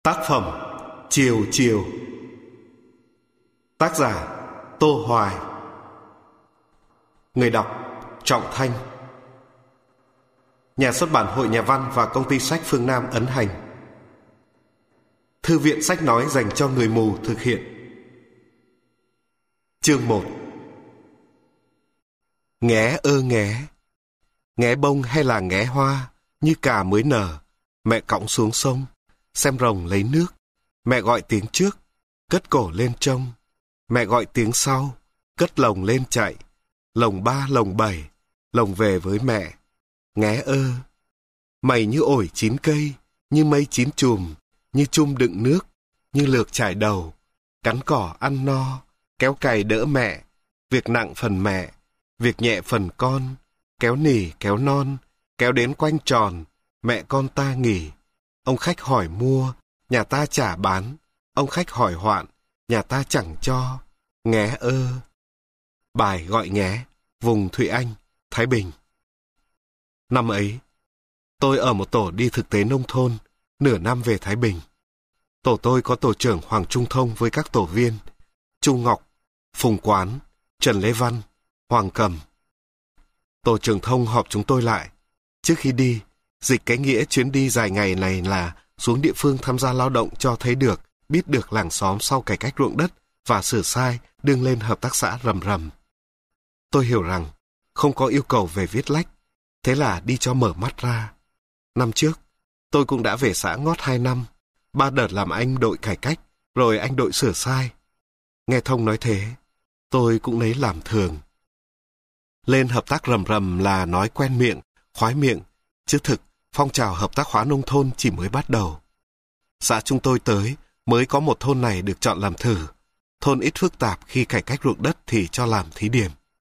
Tác phẩm Chiều Chiều. Tác giả Tô Hoài. Người đọc Trọng Thanh. Nhà xuất bản Hội Nhà văn và Công ty sách Phương Nam ấn hành. Thư viện sách nói dành cho người mù thực hiện. Chương 1. Nghé ơ nghé. Nghé bông hay là nghé hoa, như cà mới nở, mẹ cõng xuống sông, xem rồng lấy nước. Mẹ gọi tiếng trước, cất cổ lên trông. Mẹ gọi tiếng sau, cất lồng lên chạy. Lồng 3, lồng 7, lồng về với mẹ. Nghé ơ. Mày như ổi chín cây, như mây chín chùm, như chum đựng nước, như lược trải đầu. Cắn cỏ ăn no, kéo cày đỡ mẹ. Việc nặng phần mẹ, việc nhẹ phần con. Kéo nỉ kéo non, kéo đến quanh tròn. Mẹ con ta nghỉ. Ông khách hỏi mua, nhà ta chả bán. Ông khách hỏi hoạn, nhà ta chẳng cho. Nghé ơ. Bài gọi nghé, vùng Thụy Anh, Thái Bình. Năm ấy, tôi ở một tổ đi thực tế nông thôn, nửa năm về Thái Bình. Tổ tôi có tổ trưởng Hoàng Trung Thông với các tổ viên Chu Ngọc, Phùng Quán, Trần Lê Văn, Hoàng Cầm. Tổ trưởng Thông họp chúng tôi lại. Trước khi đi, dịch cái nghĩa chuyến đi dài ngày này là xuống địa phương tham gia lao động cho thấy được, biết được làng xóm sau cải cách ruộng đất và sửa sai đương lên hợp tác xã rầm rầm. Tôi hiểu rằng không có yêu cầu về viết lách, thế là đi cho mở mắt ra. Năm trước, tôi cũng đã về xã ngót 2 năm, 3 đợt làm anh đội cải cách, rồi anh đội sửa sai. Nghe Thông nói thế, tôi cũng lấy làm thường. Lên hợp tác rầm rầm là nói quen miệng, khoái miệng, chứ thực phong trào hợp tác hóa nông thôn chỉ mới bắt đầu. Xã chúng tôi tới mới có một thôn này được chọn làm thử. Thôn ít phức tạp khi cải cách ruộng đất thì cho làm thí điểm.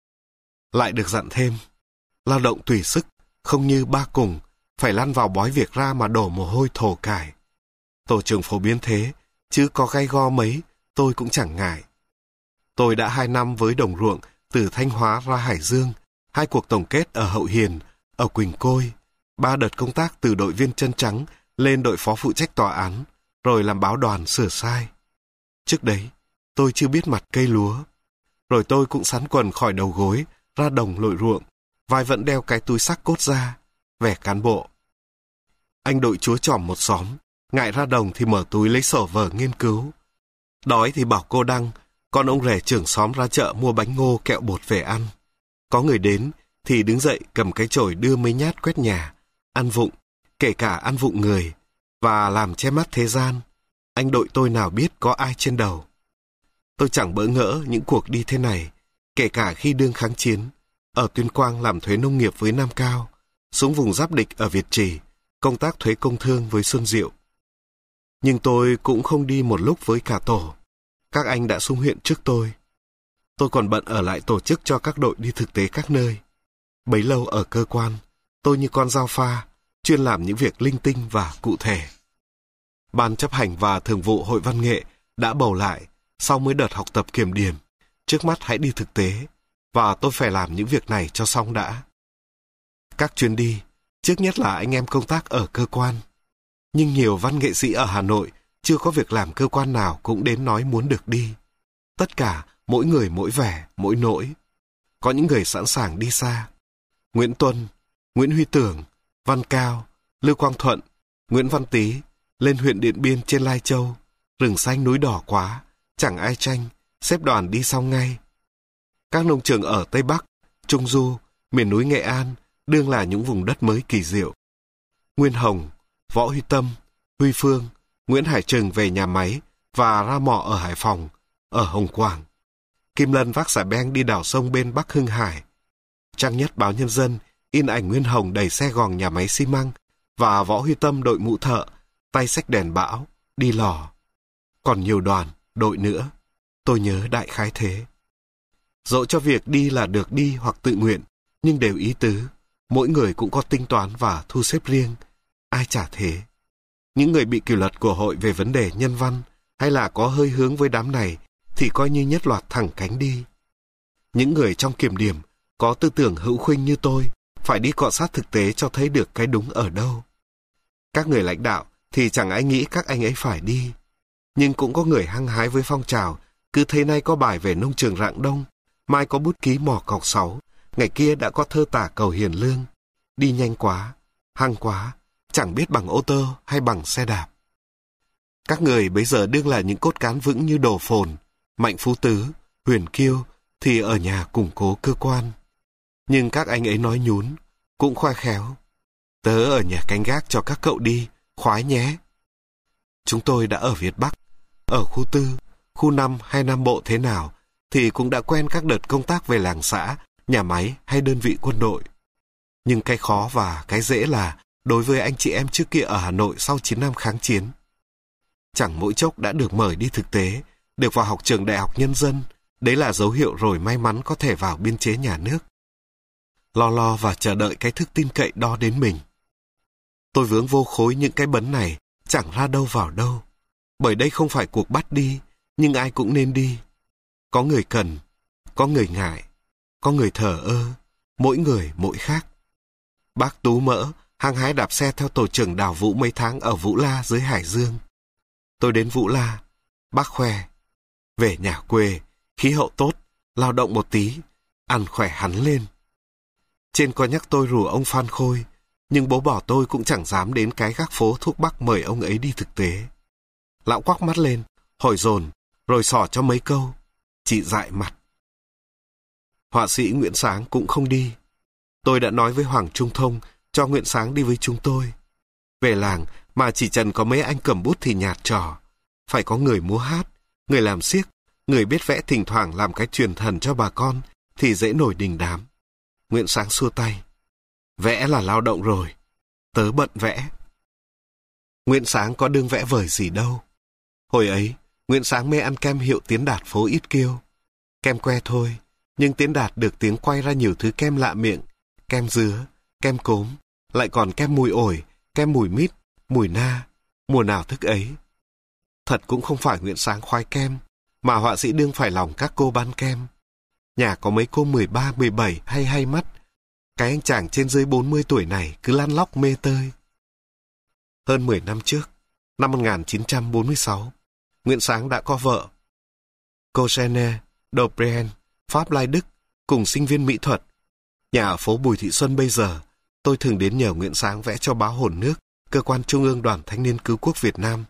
Lại được dặn thêm, lao động tùy sức, không như ba cùng, phải lăn vào bói việc ra mà đổ mồ hôi thổ cải. Tổ trưởng phổ biến thế, chứ có gay go mấy, tôi cũng chẳng ngại. Tôi đã 2 năm với đồng ruộng, từ Thanh Hóa ra Hải Dương, 2 cuộc tổng kết ở Hậu Hiền, ở Quỳnh Côi, 3 đợt công tác từ đội viên chân trắng lên đội phó phụ trách tòa án, rồi làm báo đoàn sửa sai. Trước đấy, tôi chưa biết mặt cây lúa. Rồi tôi cũng sắn quần khỏi đầu gối, ra đồng lội ruộng, vai vẫn đeo cái túi xách cốt ra, vẻ cán bộ. Anh đội chúa trỏm một xóm, ngại ra đồng thì mở túi lấy sổ vở nghiên cứu. Đói thì bảo cô Đăng, con ông rể trưởng xóm ra chợ mua bánh ngô kẹo bột về ăn. Có người đến thì đứng dậy cầm cái chổi đưa mấy nhát quét nhà, ăn vụng, kể cả ăn vụng người, và làm che mắt thế gian. Anh đội tôi nào biết có ai trên đầu. Tôi chẳng bỡ ngỡ những cuộc đi thế này, kể cả khi đương kháng chiến, ở Tuyên Quang làm thuế nông nghiệp với Nam Cao, xuống vùng giáp địch ở Việt Trì, công tác thuế công thương với Xuân Diệu. Nhưng tôi cũng không đi một lúc với cả tổ. Các anh đã xuống huyện trước tôi. Tôi còn bận ở lại tổ chức cho các đội đi thực tế các nơi. Bấy lâu ở cơ quan, tôi như con dao pha, chuyên làm những việc linh tinh và cụ thể. Ban chấp hành và thường vụ Hội Văn nghệ đã bầu lại sau mỗi đợt học tập kiểm điểm. Trước mắt hãy đi thực tế, và tôi phải làm những việc này cho xong đã. Các chuyến đi, trước nhất là anh em công tác ở cơ quan. Nhưng nhiều văn nghệ sĩ ở Hà Nội chưa có việc làm cơ quan nào cũng đến nói muốn được đi. Tất cả, mỗi người mỗi vẻ, mỗi nỗi. Có những người sẵn sàng đi xa. Nguyễn Tuân, Nguyễn Huy Tưởng, Văn Cao, Lưu Quang Thuận, Nguyễn Văn Tý lên huyện Điện Biên trên Lai Châu. Rừng xanh núi đỏ quá, chẳng ai tranh, xếp đoàn đi xong ngay. Các nông trường ở Tây Bắc, Trung Du, miền núi Nghệ An đương là những vùng đất mới kỳ diệu. Nguyên Hồng, Võ Huy Tâm, Huy Phương, Nguyễn Hải Trừng về nhà máy và ra mỏ ở Hải Phòng, ở Hồng Quảng. Kim Lân vác xà beng đi đào sông bên Bắc Hưng Hải. Trang nhất báo Nhân dân in ảnh Nguyên Hồng đẩy xe gòn nhà máy xi măng và Võ Huy Tâm đội mũ thợ, tay xách đèn bão, đi lò. Còn nhiều đoàn, đội nữa. Tôi nhớ đại khái thế. Dẫu cho việc đi là được đi hoặc tự nguyện, nhưng đều ý tứ. Mỗi người cũng có tính toán và thu xếp riêng. Ai chả thế. Những người bị kỷ luật của hội về vấn đề nhân văn hay là có hơi hướng với đám này thì coi như nhất loạt thẳng cánh đi. Những người trong kiểm điểm có tư tưởng hữu khuynh như tôi phải đi cọ sát thực tế cho thấy được cái đúng ở đâu. Các người lãnh đạo thì chẳng ai nghĩ các anh ấy phải đi. Nhưng cũng có người hăng hái với phong trào, cứ thấy nay có bài về nông trường Rạng Đông, mai có bút ký mỏ cọc 6, ngày kia đã có thơ tả cầu Hiền Lương. Đi nhanh quá, hăng quá, chẳng biết bằng ô tô hay bằng xe đạp. Các người bây giờ đương là những cốt cán vững như Đồ Phồn, Mạnh Phú Tứ, Huyền Kiêu thì ở nhà củng cố cơ quan. Nhưng các anh ấy nói nhún, cũng khoe khéo. Tớ ở nhà canh gác cho các cậu đi, khoái nhé. Chúng tôi đã ở Việt Bắc, ở khu 4, khu 5 hay Nam Bộ thế nào, thì cũng đã quen các đợt công tác về làng xã, nhà máy hay đơn vị quân đội. Nhưng cái khó và cái dễ là đối với anh chị em trước kia ở Hà Nội sau 9 năm kháng chiến. Chẳng mỗi chốc đã được mời đi thực tế, được vào học trường Đại học Nhân dân, đấy là dấu hiệu rồi may mắn có thể vào biên chế nhà nước. Lo và chờ đợi cái thức tin cậy đo đến mình. Tôi vướng vô khối những cái bấn này, chẳng ra đâu vào đâu. Bởi đây không phải cuộc bắt đi, nhưng ai cũng nên đi. Có người cần, có người ngại, có người thờ ơ, mỗi người mỗi khác. Bác Tú Mỡ hăng hái đạp xe theo tổ trưởng Đào Vũ mấy tháng ở Vũ La dưới Hải Dương. Tôi đến Vũ La, bác khoe. Về nhà quê, khí hậu tốt, lao động một tí, ăn khỏe hẳn lên. Trên có nhắc tôi rủ ông Phan Khôi, nhưng bố bỏ tôi cũng chẳng dám đến cái gác phố thuốc bắc mời ông ấy đi thực tế. Lão quắc mắt lên, hỏi dồn, rồi xỏ cho mấy câu. Chị dại mặt. Họa sĩ Nguyễn Sáng cũng không đi. Tôi đã nói với Hoàng Trung Thông cho Nguyễn Sáng đi với chúng tôi. Về làng mà chỉ trần có mấy anh cầm bút thì nhạt trò. Phải có người múa hát, người làm xiếc, người biết vẽ thỉnh thoảng làm cái truyền thần cho bà con thì dễ nổi đình đám. Nguyễn Sáng xua tay. Vẽ là lao động rồi, tớ bận vẽ. Nguyễn Sáng có đương vẽ vời gì đâu. Hồi ấy, Nguyễn Sáng mê ăn kem hiệu Tiến Đạt phố Ít Kiêu. Kem que thôi, nhưng Tiến Đạt được tiếng quay ra nhiều thứ kem lạ miệng. Kem dứa, kem cốm, lại còn kem mùi ổi, kem mùi mít, mùi na, mùa nào thức ấy. Thật cũng không phải Nguyễn Sáng khoái kem, mà họa sĩ đương phải lòng các cô bán kem. Nhà có mấy cô 13, 17 hay mắt. Cái anh chàng trên dưới 40 tuổi này cứ lăn lóc mê tơi. Hơn 10 năm trước, năm 1946, Nguyễn Sáng đã có vợ. Cô Jeanne Dobrien, Pháp Lai Đức, cùng sinh viên mỹ thuật. Nhà ở phố Bùi Thị Xuân bây giờ, tôi thường đến nhờ Nguyễn Sáng vẽ cho báo Hồn Nước, cơ quan Trung ương Đoàn Thanh niên Cứu quốc Việt Nam.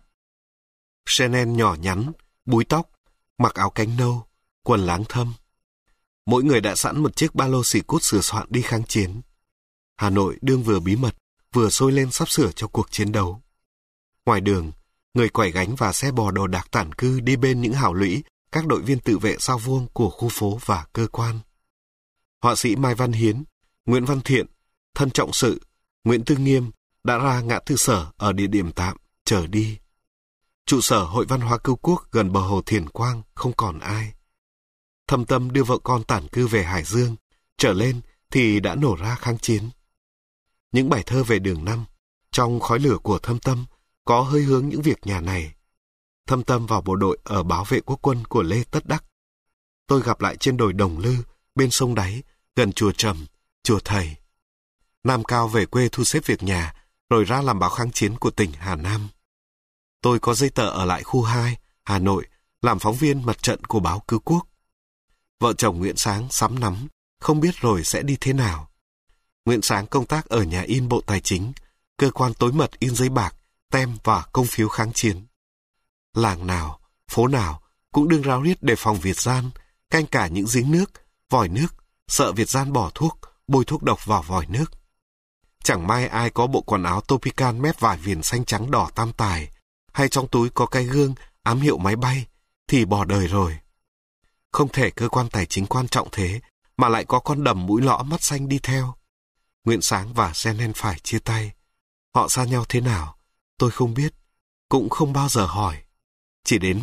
Jeanne nhỏ nhắn, búi tóc, mặc áo cánh nâu, quần láng thâm. Mỗi người đã sẵn một chiếc ba lô xì cút sửa soạn đi kháng chiến. Hà Nội đương vừa bí mật, vừa sôi lên sắp sửa cho cuộc chiến đấu. Ngoài đường, người quẩy gánh và xe bò đồ đạc tản cư đi bên những hào lũy, các đội viên tự vệ sao vuông của khu phố và cơ quan. Họa sĩ Mai Văn Hiến, Nguyễn Văn Thiện, Thân Trọng Sự, Nguyễn Tư Nghiêm đã ra ngã tư Sở ở địa điểm tạm, chờ đi. Trụ sở Hội Văn hóa Cứu quốc gần bờ hồ Thiền Quang không còn ai. Thâm Tâm đưa vợ con tản cư về Hải Dương, trở lên thì đã nổ ra kháng chiến. Những bài thơ về đường năm, trong khói lửa của Thâm Tâm có hơi hướng những việc nhà này. Thâm Tâm vào bộ đội ở Bảo vệ Quốc quân của Lê Tất Đắc. Tôi gặp lại trên đồi Đồng Lư, bên sông Đáy, gần chùa Trầm, chùa Thầy. Nam Cao về quê thu xếp việc nhà, rồi ra làm báo kháng chiến của tỉnh Hà Nam. Tôi có giấy tờ ở lại khu 2, Hà Nội, làm phóng viên mặt trận của báo Cứu quốc. Vợ chồng Nguyễn Sáng sắm nắm, không biết rồi sẽ đi thế nào. Nguyễn Sáng công tác ở nhà in Bộ Tài chính, cơ quan tối mật in giấy bạc, tem và công phiếu kháng chiến. Làng nào, phố nào cũng đương ráo riết đề phòng Việt gian, canh cả những giếng nước, vòi nước, sợ Việt gian bỏ thuốc, bôi thuốc độc vào vòi nước. Chẳng may ai có bộ quần áo Topican mép vải viền xanh trắng đỏ tam tài, hay trong túi có cái gương ám hiệu máy bay, thì bỏ đời rồi. Không thể cơ quan tài chính quan trọng thế, mà lại có con đầm mũi lõ mắt xanh đi theo. Nguyễn Sáng và Jeanne phải chia tay. Họ xa nhau thế nào, tôi không biết, cũng không bao giờ hỏi. Chỉ đến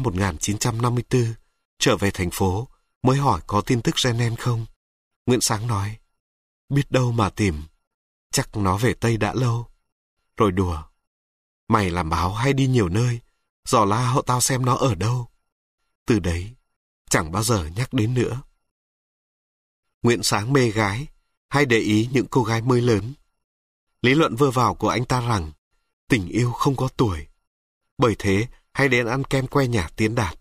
1954, trở về thành phố, mới hỏi có tin tức Jeanne không. Nguyễn Sáng nói, biết đâu mà tìm, chắc nó về Tây đã lâu. Rồi đùa, mày làm báo hay đi nhiều nơi, dò la hộ tao xem nó ở đâu. Từ đấy, chẳng bao giờ nhắc đến nữa. Nguyễn Sáng mê gái, hay để ý những cô gái mới lớn. Lý luận vơ vào của anh ta rằng, tình yêu không có tuổi, Bởi thế, hay đến ăn kem que nhà Tiến Đạt.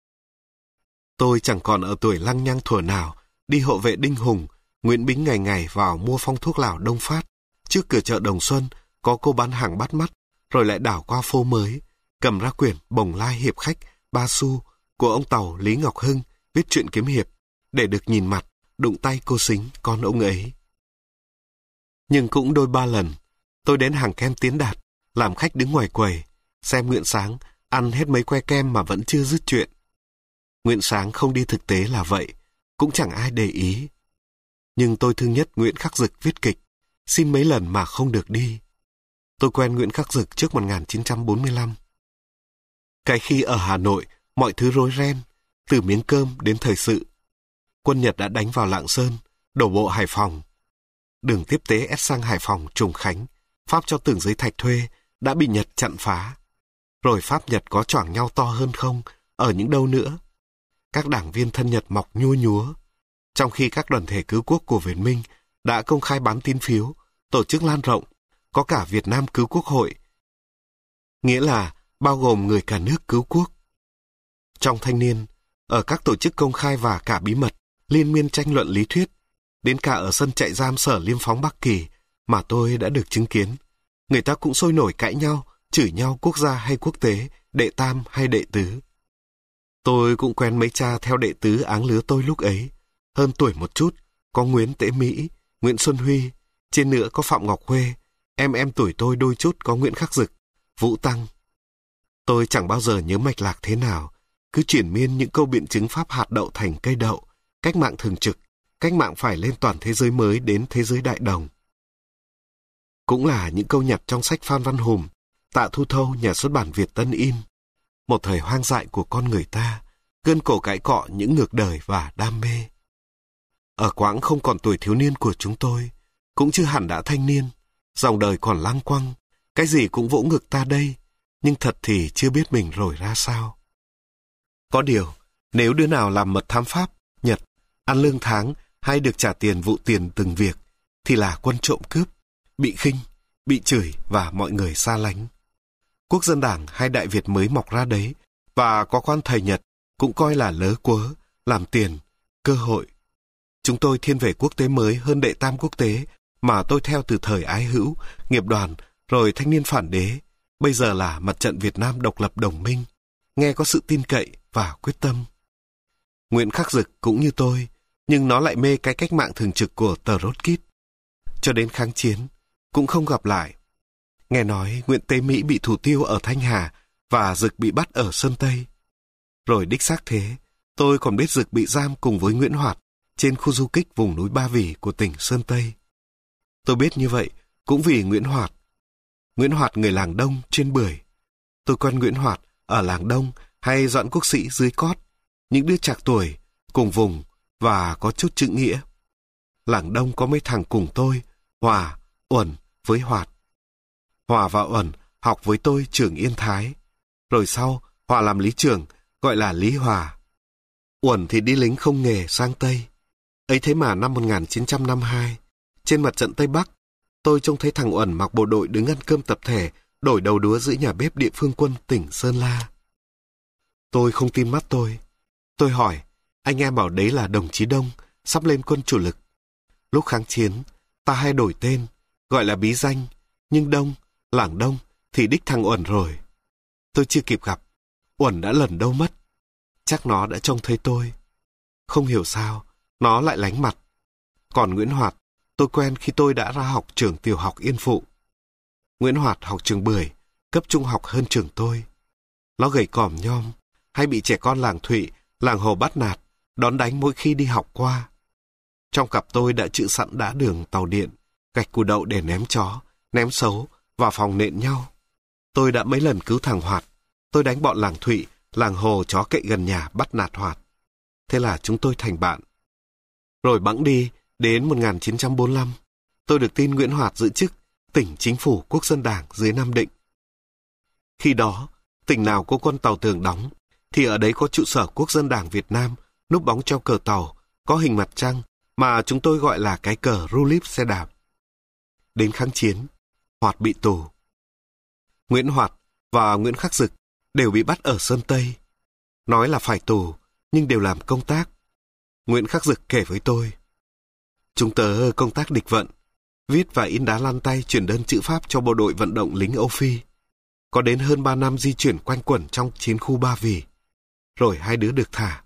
Tôi chẳng còn ở tuổi lăng nhăng thuở nào, đi hộ vệ Đinh Hùng, Nguyễn Bính ngày ngày vào mua phong thuốc lào Đông Phát. Trước cửa chợ Đồng Xuân, có cô bán hàng bắt mắt, rồi lại đảo qua phố mới, cầm ra quyển Bồng Lai Hiệp Khách, Ba Xu của ông Tàu Lý Ngọc Hưng, viết truyện kiếm hiệp, để được nhìn mặt, đụng tay cô Sính, con ông ấy. Nhưng cũng đôi ba lần, tôi đến hàng kem Tiến Đạt, làm khách đứng ngoài quầy, xem Nguyễn Sáng ăn hết mấy que kem mà vẫn chưa dứt chuyện. Nguyễn Sáng không đi thực tế là vậy, cũng chẳng ai để ý. Nhưng tôi thương nhất Nguyễn Khắc Dực viết kịch, xin mấy lần mà không được đi. Tôi quen Nguyễn Khắc Dực trước 1945. Cái khi ở Hà Nội, mọi thứ rối ren, từ miếng cơm đến thời sự. Quân Nhật đã đánh vào Lạng Sơn, đổ bộ Hải Phòng. Đường tiếp tế ép sang Hải Phòng, Trùng Khánh, Pháp cho Tưởng Giới Thạch thuê, đã bị Nhật chặn phá. Rồi Pháp Nhật có choảng nhau to hơn không, ở những đâu nữa. Các đảng viên thân Nhật mọc nhua nhúa, trong khi các đoàn thể cứu quốc của Việt Minh đã công khai bán tín phiếu, tổ chức lan rộng, có cả Việt Nam Cứu Quốc Hội, nghĩa là bao gồm người cả nước cứu quốc. Trong thanh niên, ở các tổ chức công khai và cả bí mật, liên miên tranh luận lý thuyết, đến cả ở sân trại giam Sở Liêm Phóng Bắc Kỳ mà tôi đã được chứng kiến, người ta cũng sôi nổi cãi nhau, chửi nhau quốc gia hay quốc tế, đệ tam hay đệ tứ. Tôi cũng quen mấy cha theo đệ tứ áng lứa tôi lúc ấy, hơn tuổi một chút, có Nguyễn Tế Mỹ, Nguyễn Xuân Huy, trên nữa có Phạm Ngọc Huê, em tuổi tôi đôi chút có Nguyễn Khắc Dực, Vũ Tăng. Tôi chẳng bao giờ nhớ mạch lạc thế nào, cứ chuyển miên những câu biện chứng Pháp hạt đậu thành cây đậu, cách mạng thường trực, cách mạng phải lên toàn thế giới mới đến thế giới đại đồng. Cũng là những câu nhặt trong sách Phan Văn Hùng, Tạ Thu Thâu, nhà xuất bản Việt Tân in. Một thời hoang dại của con người ta, gân cổ cãi cọ những ngược đời và đam mê. Ở quãng không còn tuổi thiếu niên của chúng tôi, cũng chưa hẳn đã thanh niên, dòng đời còn lăng quăng, cái gì cũng vỗ ngực ta đây, nhưng thật thì chưa biết mình rồi ra sao. Có điều, nếu đứa nào làm mật thám Pháp, Nhật, ăn lương tháng hay được trả tiền vụ tiền từng việc, thì là quân trộm cướp, bị khinh, bị chửi và mọi người xa lánh. Quốc dân đảng hay Đại Việt mới mọc ra đấy, và có quan thầy Nhật cũng coi là lớ quớ, làm tiền, cơ hội. Chúng tôi thiên về quốc tế mới hơn đệ tam quốc tế mà tôi theo từ thời Ái Hữu, Nghiệp đoàn, rồi Thanh niên phản đế, bây giờ là Mặt trận Việt Nam độc lập đồng minh, nghe có sự tin cậy và quyết tâm. Nguyễn Khắc Dực cũng như tôi, nhưng nó lại mê cái cách mạng thường trực của tờ Trotsky. Cho đến kháng chiến, cũng không gặp lại. Nghe nói Nguyễn Tế Mỹ bị thủ tiêu ở Thanh Hà và Dực bị bắt ở Sơn Tây. Rồi đích xác thế, tôi còn biết Dực bị giam cùng với Nguyễn Hoạt trên khu du kích vùng núi Ba Vì của tỉnh Sơn Tây. Tôi biết như vậy cũng vì Nguyễn Hoạt. Nguyễn Hoạt người làng Đông trên Bưởi. Tôi quen Nguyễn Hoạt ở làng Đông hay Doãn Quốc Sĩ dưới Cót, những đứa trạc tuổi, cùng vùng và có chút chữ nghĩa. Làng Đông có mấy thằng cùng tôi, Hòa, Uẩn với Hoạt. Hòa và Uẩn học với tôi trường Yên Thái. Rồi sau, Hòa làm lý trưởng, gọi là Lý Hòa. Uẩn thì đi lính không nghề sang Tây. Ấy thế mà năm 1952, trên mặt trận Tây Bắc, tôi trông thấy thằng Uẩn mặc bộ đội đứng ăn cơm tập thể, đổi đầu đũa giữa nhà bếp địa phương quân tỉnh Sơn La. Tôi không tin mắt tôi. Tôi hỏi, anh em bảo đấy là đồng chí Đông, sắp lên quân chủ lực. Lúc kháng chiến, ta hay đổi tên, gọi là bí danh, nhưng Đông, làng Đông thì đích thằng Uẩn rồi. Tôi chưa kịp gặp, Uẩn đã lẩn đâu mất. Chắc nó đã trông thấy tôi. Không hiểu sao, nó lại lánh mặt. Còn Nguyễn Hoạt, tôi quen khi tôi đã ra học trường tiểu học Yên Phụ. Nguyễn Hoạt học trường Bưởi, cấp trung học hơn trường tôi. Nó gầy còm nhom, hay bị trẻ con làng Thụy, làng Hồ bắt nạt, đón đánh mỗi khi đi học qua. Trong cặp tôi đã chữ sẵn đá đường tàu điện, gạch củ đậu để ném chó, ném sấu, vào phòng nện nhau. Tôi đã mấy lần cứu thằng Hoạt. Tôi đánh bọn làng Thụy, làng Hồ chó cậy gần nhà bắt nạt Hoạt. Thế là chúng tôi thành bạn. Rồi bẵng đi, đến 1945, tôi được tin Nguyễn Hoạt giữ chức tỉnh chính phủ Quốc dân Đảng dưới Nam Định. Khi đó, tỉnh nào có quân tàu tường đóng, thì ở đấy có trụ sở Quốc dân Đảng Việt Nam, núp bóng treo cờ tàu, có hình mặt trăng, mà chúng tôi gọi là cái cờ rulip xe đạp. Đến kháng chiến, Hoạt bị tù. Nguyễn Hoạt và Nguyễn Khắc Dực đều bị bắt ở Sơn Tây. Nói là phải tù, nhưng đều làm công tác. Nguyễn Khắc Dực kể với tôi. Chúng tớ công tác địch vận, viết và in đá lăn tay chuyển đơn chữ Pháp cho bộ đội vận động lính Âu Phi. Có đến hơn 3 năm di chuyển quanh quẩn trong chiến khu Ba Vì. Rồi 2 đứa được thả.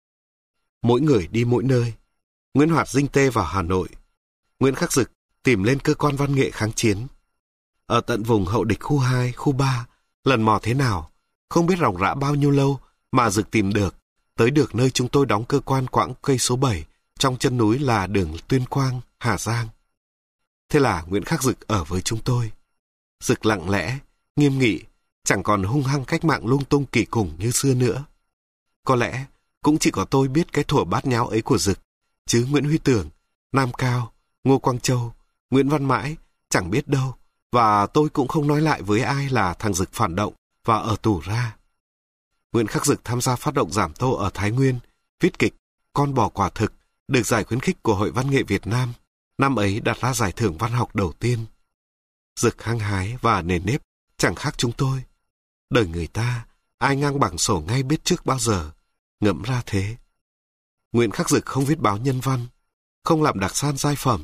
Mỗi người đi mỗi nơi. Nguyễn Hoạt dinh tê vào Hà Nội. Nguyễn Khắc Dực tìm lên cơ quan văn nghệ kháng chiến. Ở tận vùng hậu địch khu 2, khu 3, lần mò thế nào, không biết ròng rã bao nhiêu lâu mà Dực tìm được, tới được nơi chúng tôi đóng cơ quan quãng cây số 7, trong chân núi là đường Tuyên Quang, Hà Giang. Thế là Nguyễn Khắc Dực ở với chúng tôi. Dực lặng lẽ, nghiêm nghị, chẳng còn hung hăng cách mạng lung tung kỳ củng như xưa nữa. Có lẽ cũng chỉ có tôi biết cái thuở bát nháo ấy của Dực, chứ Nguyễn Huy Tưởng, Nam Cao, Ngô Quang Châu, Nguyễn Văn Mãi chẳng biết đâu, và tôi cũng không nói lại với ai là thằng Dực phản động và ở tù ra. Nguyễn Khắc Dực tham gia phát động giảm tô ở Thái Nguyên, viết kịch Con bò quả thực, được giải khuyến khích của Hội Văn nghệ Việt Nam, năm ấy đặt ra giải thưởng văn học đầu tiên. Dực hăng hái và nền nếp chẳng khác chúng tôi. Đời người ta, ai ngang bằng sổ ngay biết trước bao giờ, ngẫm ra thế. Nguyễn Khắc Dực không viết báo nhân văn, không làm đặc san giai phẩm.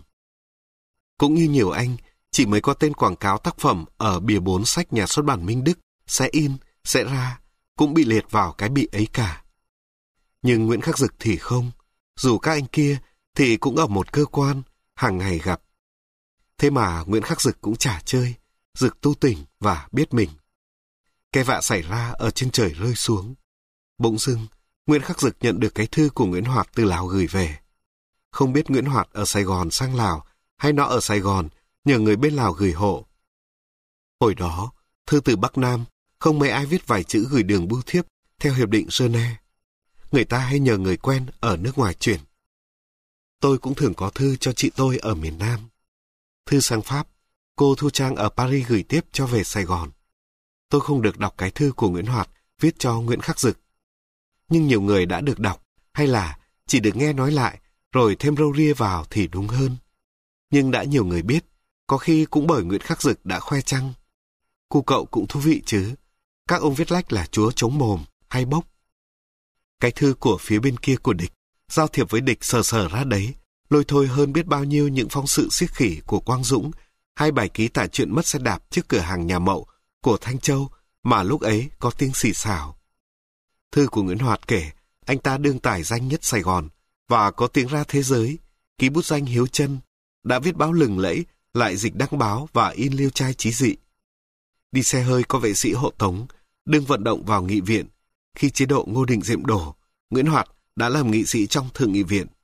Cũng như nhiều anh, chỉ mới có tên quảng cáo tác phẩm ở bìa 4 sách nhà xuất bản Minh Đức, sẽ in, sẽ ra, cũng bị liệt vào cái bị ấy cả. Nhưng Nguyễn Khắc Dực thì không, dù các anh kia thì cũng ở một cơ quan, hàng ngày gặp. Thế mà Nguyễn Khắc Dực cũng chả chơi, Dực tu tỉnh và biết mình. Cái vạ xảy ra ở trên trời rơi xuống. Bỗng dưng, Nguyễn Khắc Dực nhận được cái thư của Nguyễn Hoạt từ Lào gửi về. Không biết Nguyễn Hoạt ở Sài Gòn sang Lào, hay nó ở Sài Gòn nhờ người bên Lào gửi hộ. Hồi đó, thư từ Bắc Nam, không mấy ai viết vài chữ gửi đường bưu thiếp theo Hiệp định Geneva. Người ta hay nhờ người quen ở nước ngoài chuyển. Tôi cũng thường có thư cho chị tôi ở miền Nam. Thư sang Pháp, cô Thu Trang ở Paris gửi tiếp cho về Sài Gòn. Tôi không được đọc cái thư của Nguyễn Hoạt viết cho Nguyễn Khắc Dực. Nhưng nhiều người đã được đọc, hay là chỉ được nghe nói lại, rồi thêm râu ria vào thì đúng hơn. Nhưng đã nhiều người biết, có khi cũng bởi Nguyễn Khắc Dực đã khoe chăng. Cu cậu cũng thú vị chứ, các ông viết lách là chúa chống mồm hay bốc. Cái thư của phía bên kia của địch, giao thiệp với địch sờ sờ ra đấy, lôi thôi hơn biết bao nhiêu những phóng sự xiếc khỉ của Quang Dũng, hay bài ký tả chuyện mất xe đạp trước cửa hàng nhà Mậu của Thanh Châu mà lúc ấy có tiếng xì xào. Thư của Nguyễn Hoạt kể anh ta đương tài danh nhất Sài Gòn và có tiếng ra thế giới, ký bút danh Hiếu Chân, đã viết báo lừng lẫy, lại dịch đăng báo và in liêu trai chí dị. Đi xe hơi có vệ sĩ hộ tống, đương vận động vào nghị viện. Khi chế độ Ngô Đình Diệm đổ, Nguyễn Hoạt đã làm nghị sĩ trong Thượng nghị viện.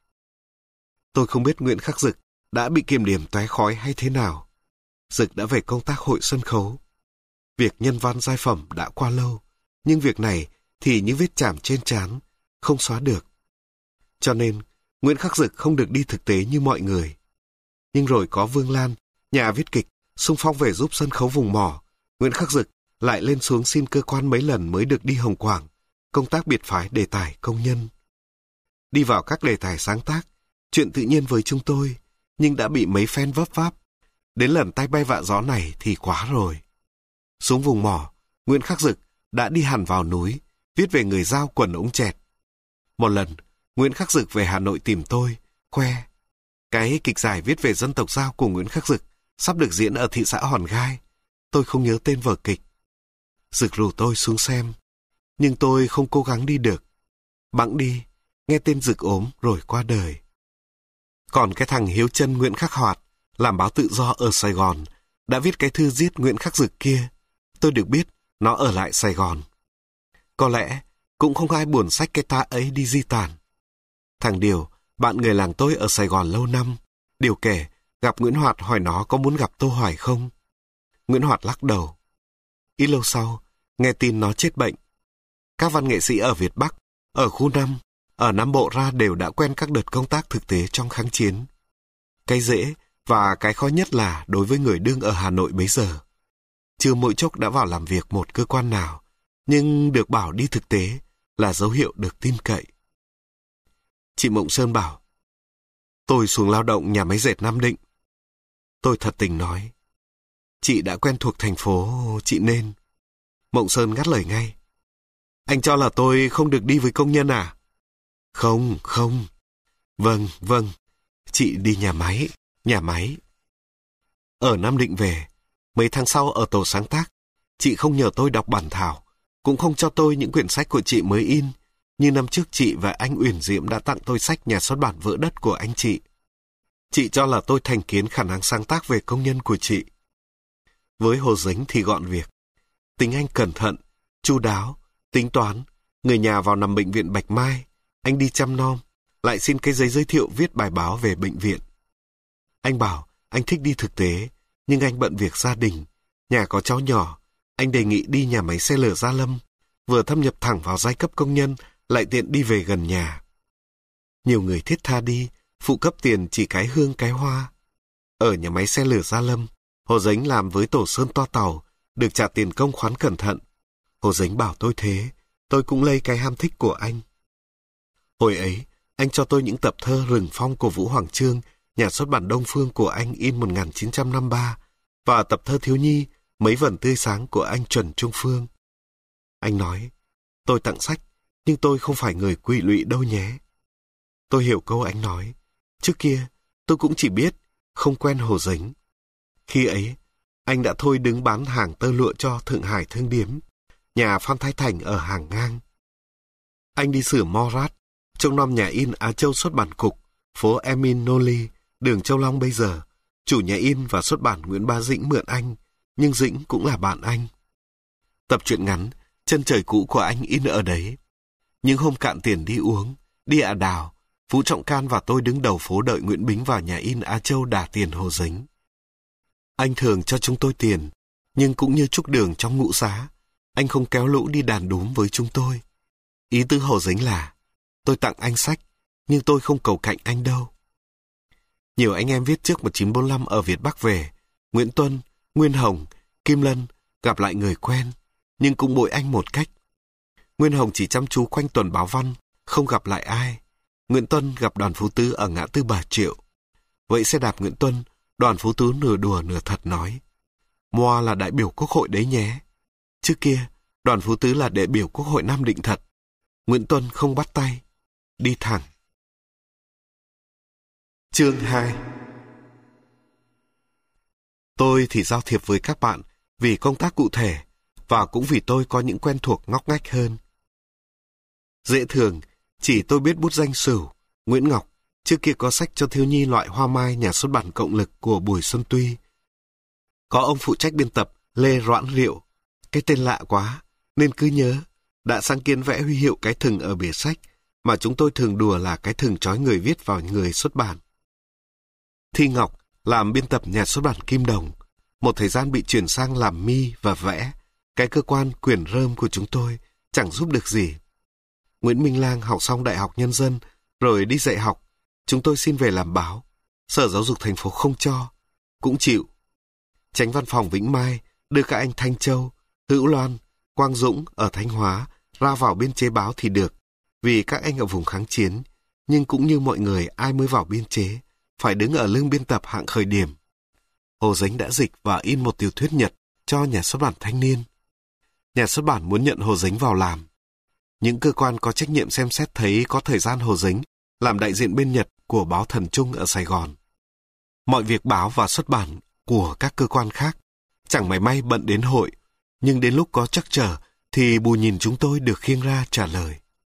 Tôi không biết Nguyễn Khắc Dực đã bị kiểm điểm tóe khói hay thế nào. Dực đã về công tác hội sân khấu. Việc nhân văn giai phẩm đã qua lâu, nhưng việc này thì như vết chạm trên trán, không xóa được. Cho nên, Nguyễn Khắc Dực không được đi thực tế như mọi người. Nhưng rồi có Vương Lan, nhà viết kịch, xung phong về giúp sân khấu vùng mỏ, Nguyễn Khắc Dực lại lên xuống xin cơ quan mấy lần mới được đi Hồng Quảng, công tác biệt phái đề tài công nhân. Đi vào các đề tài sáng tác, chuyện tự nhiên với chúng tôi, nhưng đã bị mấy phen vấp váp. Đến lần tay bay vạ gió này thì quá rồi. Xuống vùng mỏ, Nguyễn Khắc Dực đã đi hẳn vào núi, viết về người Dao quần ống chẹt. Một lần, Nguyễn Khắc Dực về Hà Nội tìm tôi, khoe. Cái kịch giải viết về dân tộc Dao của Nguyễn Khắc Dực sắp được diễn ở thị xã Hòn Gai. Tôi không nhớ tên vở kịch. Dực rủ tôi xuống xem, nhưng tôi không cố gắng đi được. Bẵng đi, nghe tên Dực ốm rồi qua đời. Còn cái thằng Hiếu Chân Nguyễn Khắc Hoạt, làm báo tự do ở Sài Gòn, đã viết cái thư giết Nguyễn Khắc Dực kia. Tôi được biết nó ở lại Sài Gòn. Có lẽ cũng không ai buồn xách cái ta ấy đi di tản. Thằng Điều, bạn người làng tôi ở Sài Gòn lâu năm, Điều kể gặp Nguyễn Hoạt hỏi nó có muốn gặp Tô Hoài không. Nguyễn Hoạt lắc đầu. Ít lâu sau, nghe tin nó chết bệnh. Các văn nghệ sĩ ở Việt Bắc, ở khu 5, ở Nam Bộ ra đều đã quen các đợt công tác thực tế trong kháng chiến. Cái dễ và cái khó nhất là đối với người đương ở Hà Nội bấy giờ. Chưa mỗi chốc đã vào làm việc một cơ quan nào, nhưng được bảo đi thực tế là dấu hiệu được tin cậy. Chị Mộng Sơn bảo, tôi xuống lao động nhà máy dệt Nam Định. Tôi thật tình nói, chị đã quen thuộc thành phố, chị nên. Mộng Sơn ngắt lời ngay, Anh cho là tôi không được đi với công nhân à? Không, không. Vâng. Chị đi nhà máy. Ở Nam Định về, mấy tháng sau ở tổ sáng tác, chị không nhờ tôi đọc bản thảo, cũng không cho tôi những quyển sách của chị mới in. Như năm trước chị và anh Uyển Diệm đã tặng tôi sách Nhà xuất bản Vỡ Đất của anh chị. Chị cho là tôi thành kiến khả năng sáng tác về công nhân của chị. Với Hồ Dính thì gọn việc. Tính anh cẩn thận, chu đáo, tính toán. Người nhà vào nằm bệnh viện Bạch Mai, anh đi chăm nom, lại xin cái giấy giới thiệu viết bài báo về bệnh viện. Anh bảo anh thích đi thực tế, nhưng anh bận việc gia đình, nhà có cháu nhỏ. Anh đề nghị đi nhà máy xe lửa Gia Lâm, vừa thâm nhập thẳng vào giai cấp công nhân, lại tiện đi về gần nhà. Nhiều người thiết tha đi, phụ cấp tiền chỉ cái hương cái hoa. Ở nhà máy xe lửa Gia Lâm, Hồ Dính làm với tổ sơn toa tàu, được trả tiền công khoán cẩn thận. Hồ Dính bảo tôi thế, tôi cũng lây cái ham thích của anh. Hồi ấy, anh cho tôi những tập thơ Rừng Phong của Vũ Hoàng Chương, nhà xuất bản Đông Phương của anh in 1953, và tập thơ thiếu nhi Mấy vần tươi sáng của anh Trần Trung Phương. Anh nói, tôi tặng sách, nhưng tôi không phải người quỵ lụy đâu nhé. Tôi hiểu câu anh nói. Trước kia, tôi cũng chỉ biết, không quen Hồ Dính. Khi ấy, anh đã thôi đứng bán hàng tơ lụa cho Thượng Hải Thương Điếm, nhà Phan Thái Thành ở Hàng Ngang. Anh đi sửa Morat, trông nom nhà in Á Châu xuất bản cục, phố Emin Noli, đường Châu Long bây giờ. Chủ nhà in và xuất bản Nguyễn Bá Dĩnh mượn anh, nhưng Dĩnh cũng là bạn anh. Tập truyện ngắn Chân trời cũ của anh in ở đấy. Những hôm cạn tiền đi uống, đi Ả Đào, Phú Trọng Can và tôi đứng đầu phố đợi Nguyễn Bính vào nhà in Á Châu đả tiền Hồ Dính. Anh thường cho chúng tôi tiền, nhưng cũng như Trúc Đường trong Ngũ Xá, anh không kéo lũ đi đàn đúm với chúng tôi. Ý tứ Hồ Dính là, tôi tặng anh sách, nhưng tôi không cầu cạnh anh đâu. Nhiều anh em viết trước 1945 ở Việt Bắc về, Nguyễn Tuân, Nguyên Hồng, Kim Lân, gặp lại người quen, nhưng cũng mỗi anh một cách. Nguyên Hồng chỉ chăm chú quanh tuần báo văn, không gặp lại ai. Nguyễn Tuân gặp Đoàn Phú Tứ ở ngã tư Bà Triệu. Vậy xe đạp Nguyễn Tuân, Đoàn Phú Tứ nửa đùa nửa thật nói, Moa là đại biểu Quốc hội đấy nhé. Trước kia, Đoàn Phú Tứ là đại biểu Quốc hội Nam Định thật. Nguyễn Tuân không bắt tay, đi thẳng. Chương 2. Tôi thì giao thiệp với các bạn vì công tác cụ thể, và cũng vì tôi có những quen thuộc ngóc ngách hơn. Dễ thường, chỉ tôi biết bút danh Sửu, Nguyễn Ngọc, trước kia có sách cho thiếu nhi loại Hoa Mai nhà xuất bản Cộng lực của Bùi Xuân Tuy. Có ông phụ trách biên tập Lê Roãn Rượu, cái tên lạ quá, nên cứ nhớ, đã sáng kiến vẽ huy hiệu cái thừng ở bìa sách, mà chúng tôi thường đùa là cái thừng trói người viết vào người xuất bản. Thi Ngọc làm biên tập nhà xuất bản Kim Đồng, một thời gian bị chuyển sang làm mi và vẽ, cái cơ quan quyền rơm của chúng tôi chẳng giúp được gì. Nguyễn Minh Lang học xong Đại học Nhân dân, rồi đi dạy học, chúng tôi xin về làm báo. Sở Giáo dục thành phố không cho, cũng chịu. Chánh văn phòng Vĩnh Mai đưa các anh Thanh Châu, Hữu Loan, Quang Dũng ở Thanh Hóa ra vào biên chế báo thì được, vì các anh ở vùng kháng chiến, nhưng cũng như mọi người ai mới vào biên chế, phải đứng ở lưng biên tập hạng khởi điểm. Hồ Dính đã dịch và in một tiểu thuyết Nhật cho nhà xuất bản Thanh Niên. Nhà xuất bản muốn nhận Hồ Dính vào làm. Những cơ quan có trách nhiệm xem xét thấy có thời gian Hồ Dính làm đại diện bên Nhật của báo Thần Trung ở Sài Gòn. Mọi việc báo và xuất bản của các cơ quan khác chẳng mảy may bận đến hội, nhưng đến lúc có trắc trở thì bù nhìn chúng tôi được khiêng ra trả lời.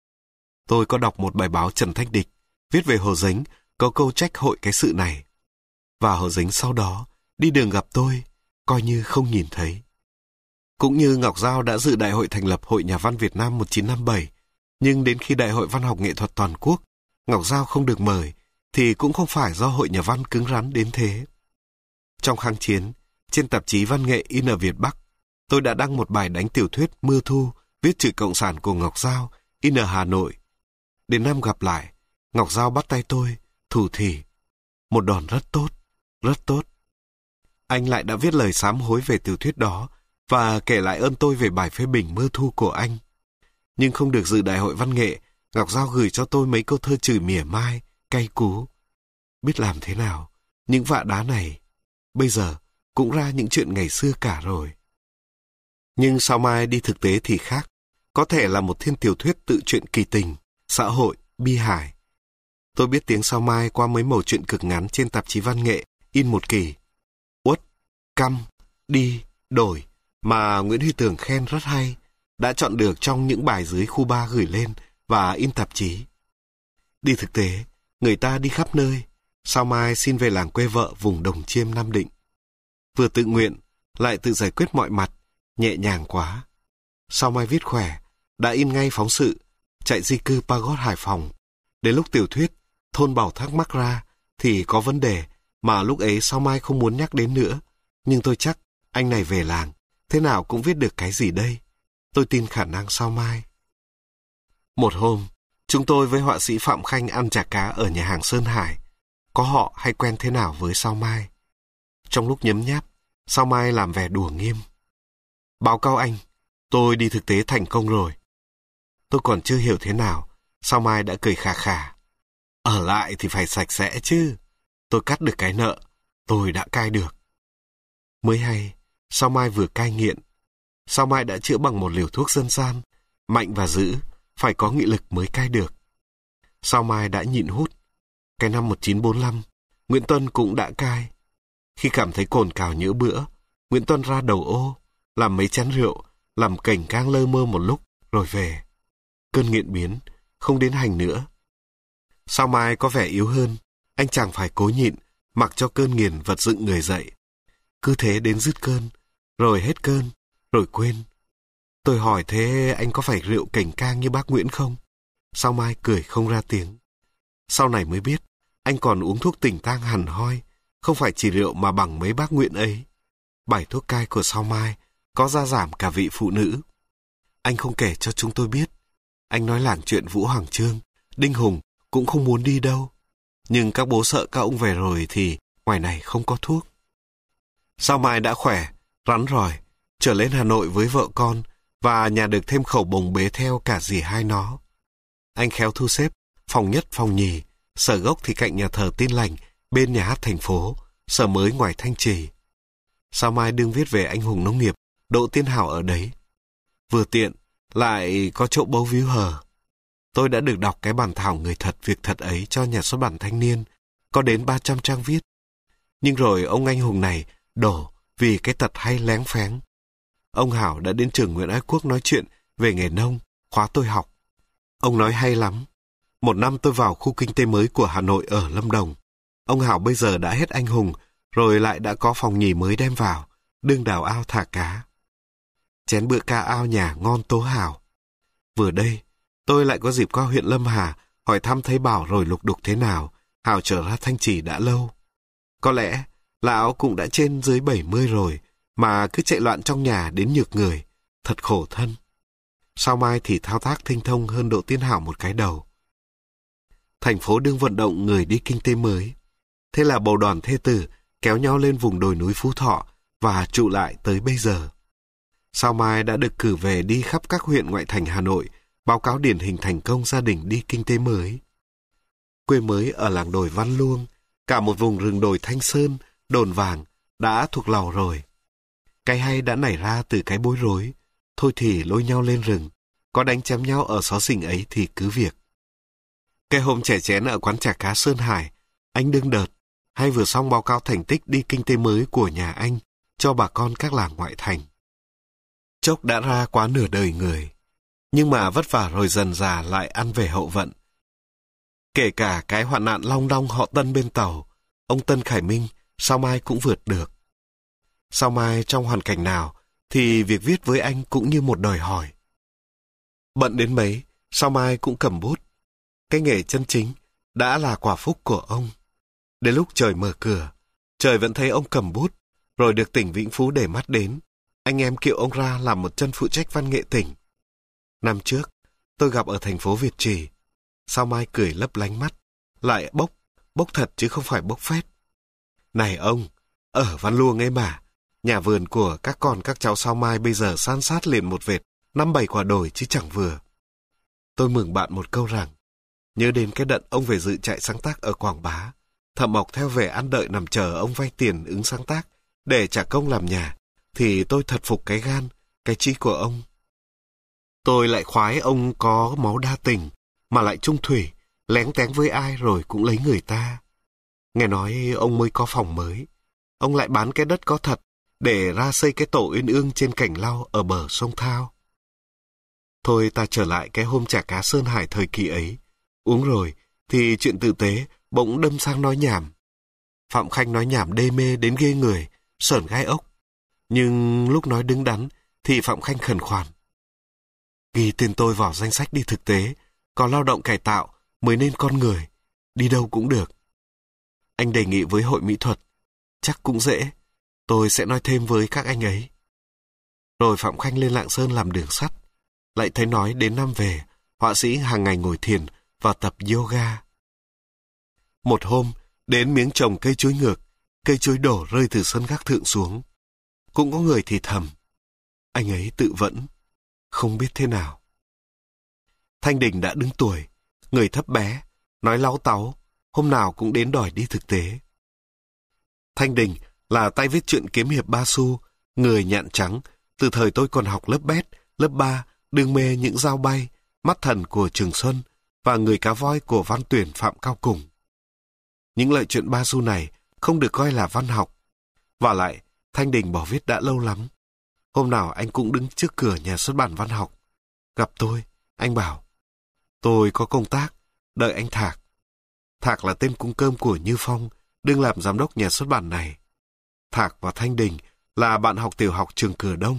Tôi có đọc một bài báo Trần Thanh Địch viết về Hồ Dính, có câu trách hội cái sự này. Và Hồ Dính sau đó đi đường gặp tôi, coi như không nhìn thấy. Cũng như Ngọc Giao đã dự đại hội thành lập Hội Nhà văn Việt Nam 1957, nhưng đến khi Đại hội Văn học Nghệ thuật Toàn quốc, Ngọc Giao không được mời, thì cũng không phải do Hội Nhà văn cứng rắn đến thế. Trong kháng chiến, trên tạp chí Văn nghệ in ở Việt Bắc, tôi đã đăng một bài đánh tiểu thuyết Mưa Thu, viết chữ Cộng sản của Ngọc Giao, in ở Hà Nội. Đến năm gặp lại, Ngọc Giao bắt tay tôi, thủ thỉ. Một đòn rất tốt, rất tốt. Anh lại đã viết lời sám hối về tiểu thuyết đó, và kể lại ơn tôi về bài phê bình Mưa Thu của anh. Nhưng không được dự đại hội văn nghệ, Ngọc Giao gửi cho tôi mấy câu thơ chửi mỉa mai, cay cú. Biết làm thế nào, những vạ đá này, bây giờ cũng ra những chuyện ngày xưa cả rồi. Nhưng sau mai đi thực tế thì khác. Có thể là một thiên tiểu thuyết tự truyện kỳ tình, xã hội, bi hài. Tôi biết tiếng Sao Mai qua mấy mẩu chuyện cực ngắn trên tạp chí văn nghệ in một kỳ. Uất, căm, đi, đổi mà Nguyễn Huy Tường khen rất hay, đã chọn được trong những bài dưới khu 3 gửi lên và in tạp chí. Đi thực tế, người ta đi khắp nơi. Sao Mai xin về làng quê vợ vùng Đồng Chiêm, Nam Định. Vừa tự nguyện, lại tự giải quyết mọi mặt, nhẹ nhàng quá. Sao Mai viết khỏe, đã in ngay phóng sự, chạy di cư Pagod Hải Phòng. Đến lúc tiểu thuyết, Thôn Bảo Thác mắc ra, thì có vấn đề mà lúc ấy Sao Mai không muốn nhắc đến nữa. Nhưng tôi chắc, anh này về làng, thế nào cũng viết được cái gì đây. Tôi tin khả năng Sao Mai. Một hôm, chúng tôi với họa sĩ Phạm Khanh ăn chả cá ở nhà hàng Sơn Hải. Có họ hay quen thế nào với Sao Mai. Trong lúc nhấm nháp, Sao Mai làm vẻ đùa nghiêm. Báo cáo anh, tôi đi thực tế thành công rồi. Tôi còn chưa hiểu thế nào, Sao Mai đã cười khà khà. Ở lại thì phải sạch sẽ chứ. Tôi cắt được cái nợ, tôi đã cai được. Mới hay, Sao Mai vừa cai nghiện. Sao Mai đã chữa bằng một liều thuốc dân gian, mạnh và dữ, phải có nghị lực mới cai được. Sao Mai đã nhịn hút. Cái năm 1945, Nguyễn Tuân cũng đã cai. Khi cảm thấy cồn cào nhỡ bữa, Nguyễn Tuân ra đầu ô, làm mấy chén rượu, làm cảnh cang lơ mơ một lúc, rồi về. Cơn nghiện biến, không đến hành nữa. Sao Mai có vẻ yếu hơn, anh chàng phải cố nhịn, mặc cho cơn nghiền vật dựng người dậy. Cứ thế đến dứt cơn, rồi hết cơn, rồi quên. Tôi hỏi thế anh có phải rượu cảnh cang như bác Nguyễn không? Sao Mai cười không ra tiếng. Sau này mới biết, anh còn uống thuốc tỉnh tang hẳn hoi, không phải chỉ rượu mà bằng mấy bác Nguyễn ấy. Bài thuốc cai của Sao Mai có gia giảm cả vị phụ nữ. Anh không kể cho chúng tôi biết. Anh nói lảng chuyện Vũ Hoàng Chương, Đinh Hùng cũng không muốn đi đâu. Nhưng các bố sợ các ông về rồi thì ngoài này không có thuốc. Sao Mai đã khỏe, rắn rỏi, trở lên Hà Nội với vợ con và nhà được thêm khẩu bồng bế theo cả dì hai nó. Anh khéo thu xếp, phòng nhất phòng nhì, sở gốc thì cạnh nhà thờ Tin Lành, bên nhà hát thành phố, sở mới ngoài Thanh Trì. Sao Mai đương viết về anh hùng nông nghiệp, Đỗ Tiên Hào ở đấy. Vừa tiện, lại có chỗ bấu víu hờ. Tôi đã được đọc cái bản thảo người thật việc thật ấy cho nhà xuất bản Thanh Niên, có đến 300 trang viết. Nhưng rồi ông anh hùng này đổ vì cái tật hay léng phén. Ông Hảo đã đến trường Nguyễn Ái Quốc nói chuyện về nghề nông, khóa tôi học. Ông nói hay lắm. Một năm tôi vào khu kinh tế mới của Hà Nội ở Lâm Đồng. Ông Hảo bây giờ đã hết anh hùng, rồi lại đã có phòng nhì mới đem vào, đương đào ao thả cá. Chén bữa ca ao nhà ngon tố Hảo. Vừa đây, tôi lại có dịp qua huyện Lâm Hà, hỏi thăm thấy Bảo rồi lục đục thế nào, Hảo trở ra Thanh Trì đã lâu. Có lẽ, lão cũng đã trên dưới 70 rồi, mà cứ chạy loạn trong nhà đến nhược người, thật khổ thân. Sao Mai thì thao tác thinh thông hơn Đỗ Tiên Hảo một cái đầu. Thành phố đương vận động người đi kinh tế mới. Thế là bầu đoàn thê tử kéo nhau lên vùng đồi núi Phú Thọ và trụ lại tới bây giờ. Sao Mai đã được cử về đi khắp các huyện ngoại thành Hà Nội, báo cáo điển hình thành công gia đình đi kinh tế mới. Quê mới ở làng đồi Văn Luông, cả một vùng rừng đồi Thanh Sơn, Đồn Vàng đã thuộc lầu rồi. Cái hay đã nảy ra từ cái bối rối, thôi thì lôi nhau lên rừng, có đánh chém nhau ở xó xỉnh ấy thì cứ việc. Cái hôm chè chén ở quán chả cá Sơn Hải, anh đương đợt, hay vừa xong báo cáo thành tích đi kinh tế mới của nhà anh cho bà con các làng ngoại thành. Chốc đã ra quá nửa đời người, nhưng mà vất vả rồi dần dà lại ăn về hậu vận. Kể cả cái hoạn nạn long đong họ Tân bên tàu, ông Tân Khải Minh, Sao Mai cũng vượt được. Sao Mai trong hoàn cảnh nào thì việc viết với anh cũng như một đòi hỏi. Bận đến mấy, Sao Mai cũng cầm bút. Cái nghề chân chính đã là quả phúc của ông. Đến lúc trời mở cửa, trời vẫn thấy ông cầm bút, rồi được tỉnh Vĩnh Phú để mắt đến. Anh em kêu ông ra làm một chân phụ trách văn nghệ tỉnh. Năm trước, tôi gặp ở thành phố Việt Trì. Sao Mai cười lấp lánh mắt, lại bốc thật chứ không phải bốc phét. Này ông, ở Văn Luông ấy mà, nhà vườn của các con các cháu Sao Mai bây giờ san sát liền một vệt, 5-7 quả đồi chứ chẳng vừa. Tôi mừng bạn một câu rằng, nhớ đến cái đợt ông về dự trại sáng tác ở Quảng Bá, Thợ Mộc theo về ăn đợi nằm chờ ông vay tiền ứng sáng tác để trả công làm nhà, thì tôi thật phục cái gan, cái trí của ông. Tôi lại khoái ông có máu đa tình, mà lại trung thủy, lén tén với ai rồi cũng lấy người ta. Nghe nói ông mới có phòng mới. Ông lại bán cái đất có thật để ra xây cái tổ uyên ương trên cành lau ở bờ sông Thao. Thôi ta trở lại cái hôm chả cá Sơn Hải thời kỳ ấy. Uống rồi thì chuyện tử tế bỗng đâm sang nói nhảm. Phạm Khanh nói nhảm đê mê đến ghê người, sởn gai ốc. Nhưng lúc nói đứng đắn thì Phạm Khanh khẩn khoản: ghi tên tôi vào danh sách đi thực tế, còn lao động cải tạo mới nên con người, đi đâu cũng được. Anh đề nghị với hội mỹ thuật, chắc cũng dễ, tôi sẽ nói thêm với các anh ấy. Rồi Phạm Khanh lên Lạng Sơn làm đường sắt, lại thấy nói đến năm về, họa sĩ hàng ngày ngồi thiền và tập yoga. Một hôm, đến miếng trồng cây chuối ngược, cây chuối đổ rơi từ sân gác thượng xuống. Cũng có người thì thầm, anh ấy tự vẫn, không biết thế nào. Thanh Đình đã đứng tuổi, người thấp bé, nói láu táu, hôm nào cũng đến đòi đi thực tế. Thanh Đình là tay viết truyện kiếm hiệp Ba Xu, người nhạn trắng, từ thời tôi còn học lớp bét, lớp 3, đương mê những dao bay, mắt thần của Trường Xuân và người cá voi của văn tuyển Phạm Cao Cùng. Những lời chuyện Ba Xu này không được coi là văn học. Vả lại, Thanh Đình bỏ viết đã lâu lắm. Hôm nào anh cũng đứng trước cửa nhà xuất bản văn học. Gặp tôi, anh bảo, tôi có công tác, đợi anh Thạc. Thạc là tên cung cơm của Như Phong, đương làm giám đốc nhà xuất bản này. Thạc và Thanh Đình là bạn học tiểu học trường Cửa Đông.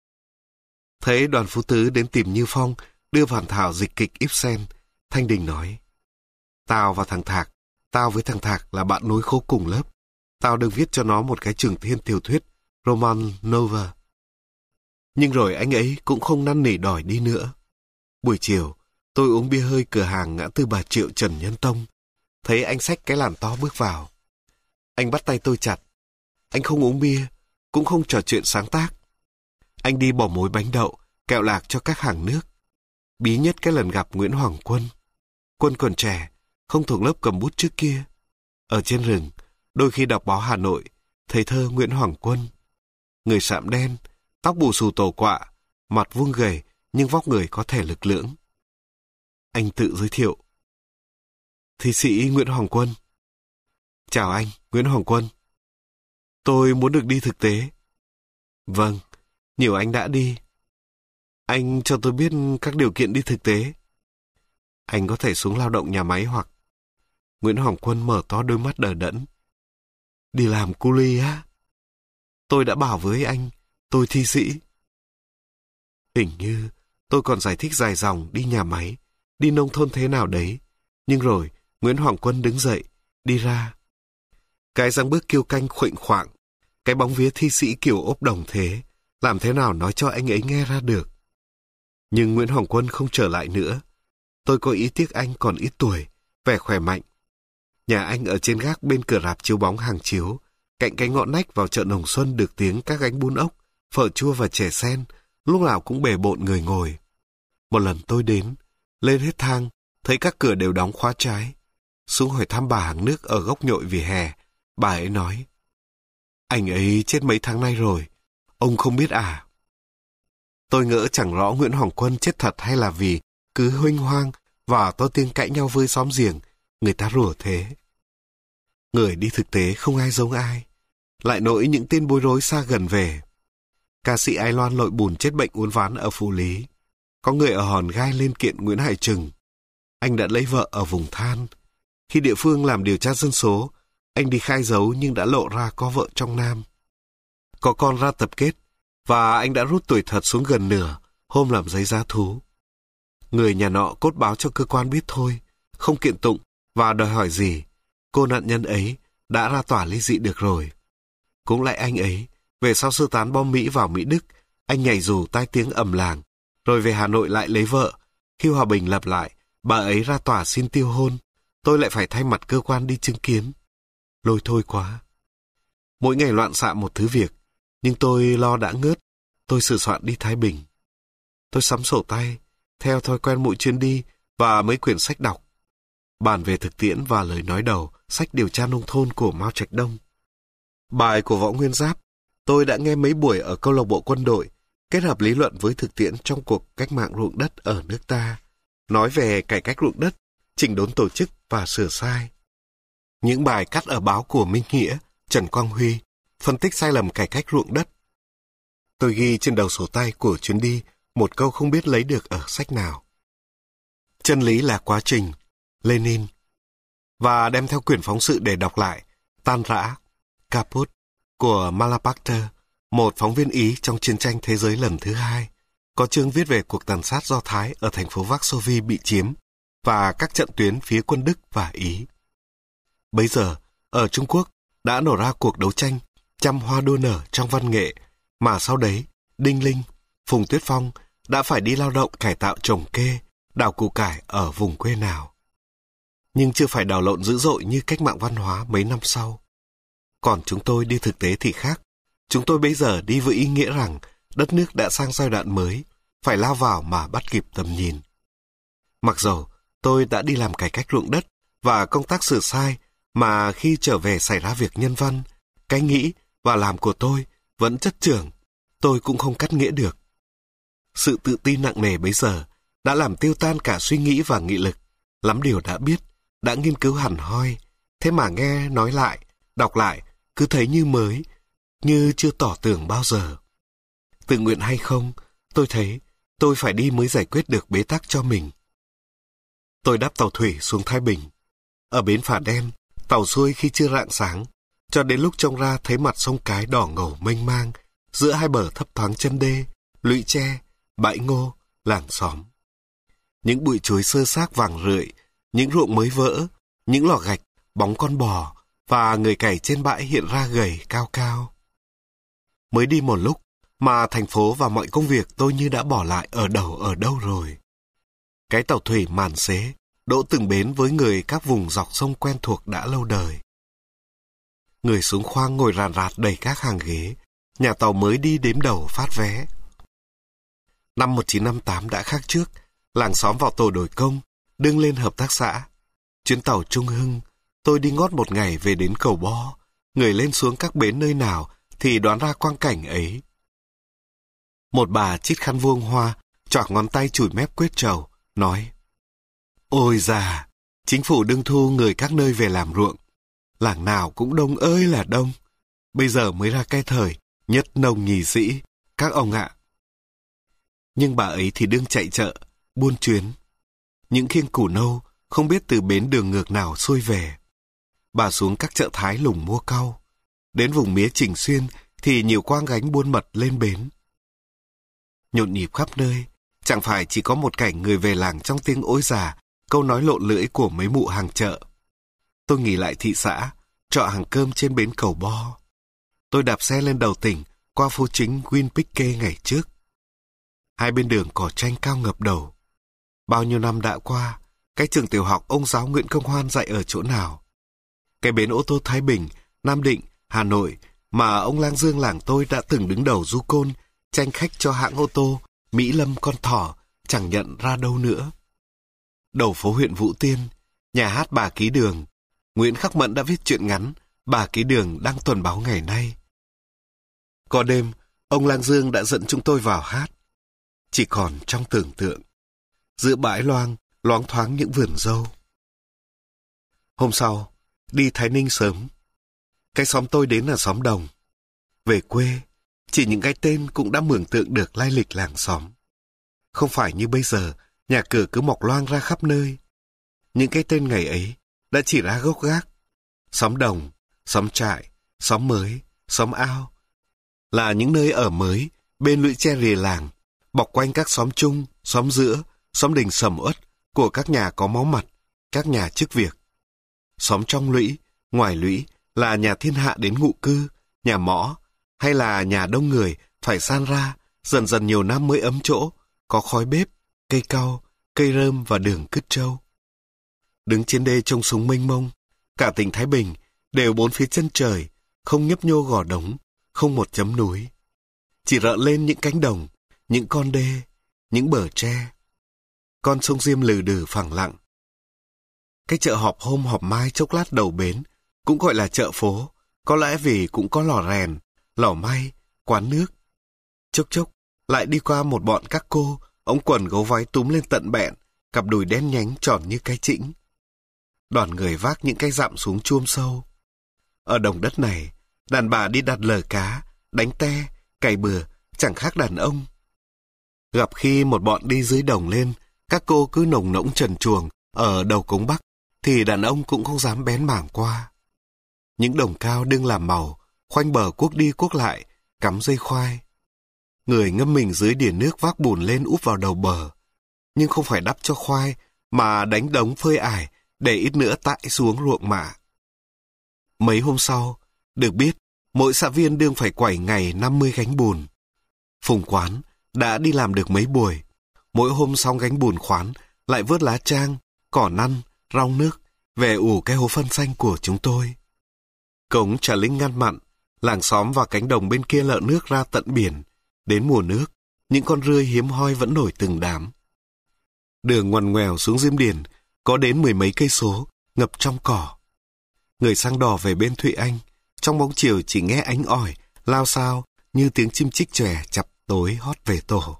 Thấy Đoàn Phú Tứ đến tìm Như Phong, đưa bản thảo dịch kịch Ibsen, Thanh Đình nói, tao và thằng Thạc, tao với thằng Thạc là bạn nối khố cùng lớp. Tao được viết cho nó một cái trường thiên tiểu thuyết, Roman Nova. Nhưng rồi anh ấy cũng không năn nỉ đòi đi nữa. Buổi chiều, tôi uống bia hơi cửa hàng ngã tư Bà Triệu Trần Nhân Tông. Thấy anh xách cái làn to bước vào. Anh bắt tay tôi chặt. Anh không uống bia, cũng không trò chuyện sáng tác. Anh đi bỏ mối bánh đậu, kẹo lạc cho các hàng nước. Bí nhất cái lần gặp Nguyễn Hoàng Quân. Quân còn trẻ, không thuộc lớp cầm bút trước kia. Ở trên rừng, đôi khi đọc báo Hà Nội, thấy thơ Nguyễn Hoàng Quân. Người sạm đen, tóc bù xù tổ quạ, mặt vuông gầy nhưng vóc người có thể lực lưỡng. Anh tự giới thiệu. Thi sĩ Nguyễn Hoàng Quân. Chào anh, Nguyễn Hoàng Quân. Tôi muốn được đi thực tế. Vâng, nhiều anh đã đi. Anh cho tôi biết các điều kiện đi thực tế. Anh có thể xuống lao động nhà máy hoặc... Nguyễn Hoàng Quân mở to đôi mắt đờ đẫn. Đi làm cu li á? Tôi đã bảo với anh, tôi thi sĩ. Hình như tôi còn giải thích dài dòng đi nhà máy, đi nông thôn thế nào đấy. Nhưng rồi Nguyễn Hoàng Quân đứng dậy, đi ra. Cái dáng bước kiêu canh khuệnh khoạng, cái bóng vía thi sĩ kiểu ốp đồng thế, làm thế nào nói cho anh ấy nghe ra được. Nhưng Nguyễn Hoàng Quân không trở lại nữa. Tôi có ý tiếc anh còn ít tuổi, vẻ khỏe mạnh. Nhà anh ở trên gác bên cửa rạp chiếu bóng hàng chiếu, cạnh cái ngõ nách vào chợ Đồng Xuân được tiếng các gánh bún ốc, phở chua và chè sen, lúc nào cũng bề bộn người ngồi. Một lần tôi đến, lên hết thang, thấy các cửa đều đóng khóa trái. Xuống hỏi thăm bà hàng nước ở góc nhội vỉa hè, bà ấy nói, anh ấy chết mấy tháng nay rồi, ông không biết à? Tôi ngỡ chẳng rõ Nguyễn Hoàng Quân chết thật hay là vì cứ huênh hoang và to tiếng cãi nhau với xóm giềng, người ta rủa thế. Người đi thực tế không ai giống ai, lại nỗi những tên bối rối xa gần về. Ca sĩ Ái Loan lội bùn chết bệnh uốn ván ở Phú Lý. Có người ở Hòn Gai lên kiện Nguyễn Hải Trừng. Anh đã lấy vợ ở vùng Than. Khi địa phương làm điều tra dân số, anh đi khai dấu nhưng đã lộ ra có vợ trong Nam. Có con ra tập kết, và anh đã rút tuổi thật xuống gần nửa, hôm làm giấy giá thú. Người nhà nọ cốt báo cho cơ quan biết thôi, không kiện tụng và đòi hỏi gì. Cô nạn nhân ấy đã ra tòa ly dị được rồi. Cũng lại anh ấy, về sau sơ tán bom Mỹ vào Mỹ Đức, anh nhảy dù tai tiếng ầm làng, rồi về Hà Nội lại lấy vợ. Khi hòa bình lập lại, bà ấy ra tòa xin tiêu hôn. Tôi lại phải thay mặt cơ quan đi chứng kiến. Lôi thôi quá. Mỗi ngày loạn xạ một thứ việc, nhưng tôi lo đã ngớt. Tôi sửa soạn đi Thái Bình. Tôi sắm sổ tay, theo thói quen mỗi chuyến đi và mấy quyển sách đọc. Bàn về thực tiễn và lời nói đầu, sách điều tra nông thôn của Mao Trạch Đông. Bài của Võ Nguyên Giáp, tôi đã nghe mấy buổi ở câu lạc bộ quân đội, kết hợp lý luận với thực tiễn trong cuộc cách mạng ruộng đất ở nước ta, nói về cải cách ruộng đất, chỉnh đốn tổ chức và sửa sai. Những bài cắt ở báo của Minh Nghĩa, Trần Quang Huy, phân tích sai lầm cải cách ruộng đất. Tôi ghi trên đầu sổ tay của chuyến đi một câu không biết lấy được ở sách nào. Chân lý là quá trình, Lenin. Và đem theo quyển phóng sự để đọc lại, Tan rã, Caput, của Malaparte, một phóng viên Ý trong chiến tranh thế giới lần thứ hai, có chương viết về cuộc tàn sát Do Thái ở thành phố Varsovie bị chiếm và các trận tuyến phía quân Đức và Ý. Bấy giờ, ở Trung Quốc đã nổ ra cuộc đấu tranh trăm hoa đua nở trong văn nghệ, mà sau đấy, Đinh Linh, Phùng Tuyết Phong đã phải đi lao động cải tạo trồng kê, đào củ cải ở vùng quê nào. Nhưng chưa phải đào lộn dữ dội như cách mạng văn hóa mấy năm sau. Còn chúng tôi đi thực tế thì khác. Chúng tôi bây giờ đi với ý nghĩa rằng đất nước đã sang giai đoạn mới, phải lao vào mà bắt kịp tầm nhìn. Mặc dầu tôi đã đi làm cải cách ruộng đất và công tác sửa sai, mà khi trở về xảy ra việc nhân văn, cái nghĩ và làm của tôi vẫn chất chưởng, tôi cũng không cắt nghĩa được. Sự tự tin nặng nề bấy giờ đã làm tiêu tan cả suy nghĩ và nghị lực, lắm điều đã biết, đã nghiên cứu hẳn hoi, thế mà nghe nói lại, đọc lại, cứ thấy như mới, như chưa tỏ tưởng bao giờ. Tự nguyện hay không, tôi thấy tôi phải đi mới giải quyết được bế tắc cho mình. Tôi đáp tàu thủy xuống Thái Bình. Ở bến Phả Đen, tàu xuôi khi chưa rạng sáng, cho đến lúc trông ra thấy mặt sông Cái đỏ ngầu mênh mang, giữa hai bờ thấp thoáng chân đê, lũy tre, bãi ngô, làng xóm. Những bụi chuối xơ xác vàng rượi, những ruộng mới vỡ, những lò gạch, bóng con bò, và người cày trên bãi hiện ra gầy cao cao. Mới đi một lúc, mà thành phố và mọi công việc tôi như đã bỏ lại ở đâu rồi. Cái tàu thủy màn xế, đỗ từng bến với người các vùng dọc sông quen thuộc đã lâu đời. Người xuống khoang ngồi ràn rạt đầy các hàng ghế, nhà tàu mới đi đếm đầu phát vé. Năm 1958 đã khác trước, làng xóm vào tổ đổi công, đương lên hợp tác xã. Chuyến tàu Trung Hưng, tôi đi ngót một ngày về đến Cầu Bo, người lên xuống các bến nơi nào thì đoán ra quang cảnh ấy. Một bà chít khăn vuông hoa, choạc ngón tay chùi mép quyết trầu, nói: Ôi già, chính phủ đương thu người các nơi về làm ruộng. Làng nào cũng đông ơi là đông. Bây giờ mới ra cái thời, nhất nông nhì sĩ, các ông ạ. Nhưng bà ấy thì đương chạy chợ, buôn chuyến. Những khiêng củ nâu, không biết từ bến đường ngược nào xuôi về. Bà xuống các chợ Thái lùng mua cau. Đến vùng mía Trình Xuyên thì nhiều quang gánh buôn mật lên bến. Nhộn nhịp khắp nơi, chẳng phải chỉ có một cảnh người về làng trong tiếng ối già, câu nói lộn lưỡi của mấy mụ hàng chợ. Tôi nghỉ lại thị xã, trọ hàng cơm trên bến Cầu Bo. Tôi đạp xe lên đầu tỉnh, qua phố chính Winpicke ngày trước. Hai bên đường cỏ tranh cao ngập đầu. Bao nhiêu năm đã qua, cái trường tiểu học ông giáo Nguyễn Công Hoan dạy ở chỗ nào? Cái bến ô tô Thái Bình, Nam Định, Hà Nội mà ông Lang Dương làng tôi đã từng đứng đầu du côn, tranh khách cho hãng ô tô Mỹ Lâm Con Thỏ, chẳng nhận ra đâu nữa. Đầu phố huyện Vũ Tiên, nhà hát Bà Ký Đường, Nguyễn Khắc Mẫn đã viết truyện ngắn Bà Ký Đường đăng tuần báo ngày nay. Có đêm, ông Lang Dương đã dẫn chúng tôi vào hát. Chỉ còn trong tưởng tượng, giữa bãi loáng thoáng những vườn dâu. Hôm sau, đi Thái Ninh sớm. Cái xóm tôi đến là xóm Đồng. Về quê, chỉ những cái tên cũng đã mường tượng được lai lịch làng xóm. Không phải như bây giờ, nhà cửa cứ mọc loang ra khắp nơi. Những cái tên ngày ấy đã chỉ ra gốc gác. Xóm Đồng, xóm Trại, xóm Mới, xóm Ao là những nơi ở mới bên lũy tre rìa làng, bọc quanh các xóm chung, xóm giữa, xóm đình sầm uất của các nhà có máu mặt, các nhà chức việc. Xóm trong lũy, ngoài lũy là nhà thiên hạ đến ngụ cư, nhà mõ, hay là nhà đông người phải san ra, dần dần nhiều năm mới ấm chỗ, có khói bếp, cây cau, cây rơm và đường cứt trâu. Đứng trên đê trông súng mênh mông, cả tỉnh Thái Bình đều bốn phía chân trời, không nhấp nhô gò đống, không một chấm núi. Chỉ rợn lên những cánh đồng, những con đê, những bờ tre. Con sông Diêm lừ đừ phẳng lặng. Cái chợ họp hôm họp mai chốc lát đầu bến, cũng gọi là chợ phố, có lẽ vì cũng có lò rèn, lò may, quán nước. Chốc chốc, lại đi qua một bọn các cô, ống quần gấu váy túm lên tận bẹn, cặp đùi đen nhánh tròn như cái chĩnh. Đoàn người vác những cái dặm xuống chuôm sâu. Ở đồng đất này, đàn bà đi đặt lờ cá, đánh te, cày bừa, chẳng khác đàn ông. Gặp khi một bọn đi dưới đồng lên, các cô cứ nồng nỗng trần truồng ở đầu cống Bắc, thì đàn ông cũng không dám bén mảng qua. Những đồng cao đương làm màu, khoanh bờ cuốc đi cuốc lại, cắm dây khoai. Người ngâm mình dưới đìa nước vác bùn lên úp vào đầu bờ, nhưng không phải đắp cho khoai, mà đánh đống phơi ải để ít nữa tại xuống ruộng mạ. Mấy hôm sau, được biết, mỗi xã viên đương phải quẩy ngày 50 gánh bùn. Phùng Quán đã đi làm được mấy buổi, mỗi hôm xong gánh bùn khoán, lại vớt lá trang, cỏ năn, rau nước, về ủ cái hố phân xanh của chúng tôi. Cống Trà Linh ngăn mặn, làng xóm và cánh đồng bên kia lợ nước ra tận biển. Đến mùa nước, những con rươi hiếm hoi vẫn nổi từng đám. Đường ngoằn ngoèo xuống Diêm Điền có đến 10 mấy cây số, ngập trong cỏ. Người sang đò về bên Thụy Anh, trong bóng chiều chỉ nghe ánh ỏi, lao xao như tiếng chim chích chòe chập tối hót về tổ.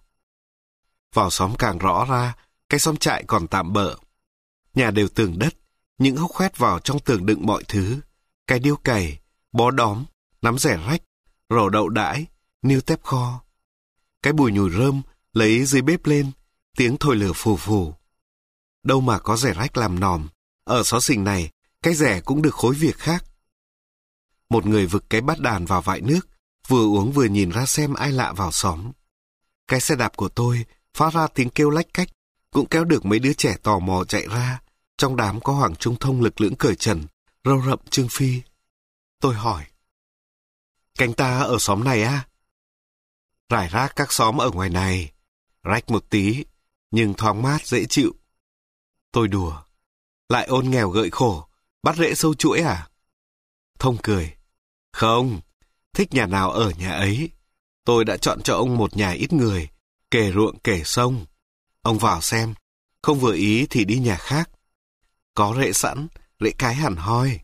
Vào xóm càng rõ ra, cái xóm trại còn tạm bợ. Nhà đều tường đất, những hốc khoét vào trong tường đựng mọi thứ. Cái điêu cày, bó đóm, nắm rẻ rách, rổ đậu đãi, niêu tép kho. Cái bùi nhùi rơm lấy dưới bếp lên, tiếng thổi lửa phù phù. Đâu mà có rẻ rách làm nòm, ở xó xỉnh này, cái rẻ cũng được khối việc khác. Một người vực cái bát đàn vào vại nước, vừa uống vừa nhìn ra xem ai lạ vào xóm. Cái xe đạp của tôi phát ra tiếng kêu lách cách, cũng kéo được mấy đứa trẻ tò mò chạy ra. Trong đám có Hoàng Trung Thông lực lưỡng cởi trần, râu rậm Trương Phi. Tôi hỏi, cánh ta ở xóm này á? Rải rác các xóm ở ngoài này, rách một tí, nhưng thoáng mát dễ chịu. Tôi đùa, lại ôn nghèo gợi khổ, bắt rễ sâu chuỗi à? Thông cười, không, thích nhà nào ở nhà ấy. Tôi đã chọn cho ông một nhà ít người, kề ruộng kề sông. Ông vào xem, không vừa ý thì đi nhà khác. Có rễ sẵn, rễ cái hẳn hoi.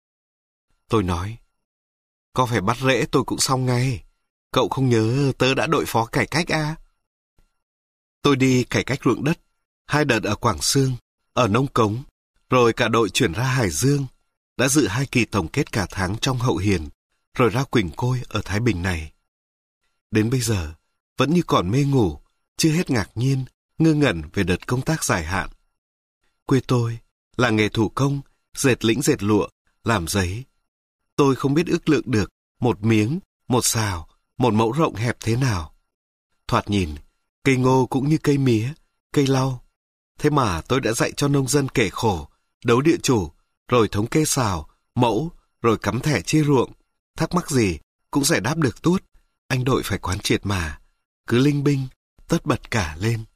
Tôi nói, có phải bắt rễ tôi cũng xong ngay. Cậu không nhớ tớ đã đội phó cải cách à? Tôi đi cải cách ruộng đất, 2 đợt ở Quảng Xương, ở Nông Cống, rồi cả đội chuyển ra Hải Dương. Đã dự 2 kỳ tổng kết cả tháng trong Hậu Hiền, rồi ra Quỳnh Côi ở Thái Bình này. Đến bây giờ, vẫn như còn mê ngủ, chưa hết ngạc nhiên, ngơ ngẩn về đợt công tác dài hạn. Quê tôi là nghề thủ công, dệt lĩnh dệt lụa, làm giấy. Tôi không biết ước lượng được một miếng, một xào, một mẫu rộng hẹp thế nào. Thoạt nhìn, cây ngô cũng như cây mía, cây lau. Thế mà tôi đã dạy cho nông dân kể khổ, đấu địa chủ, rồi thống kê xào, mẫu, rồi cắm thẻ chia ruộng. Thắc mắc gì cũng giải đáp được tuốt. Anh đội phải quán triệt mà. Cứ linh binh, tất bật cả lên.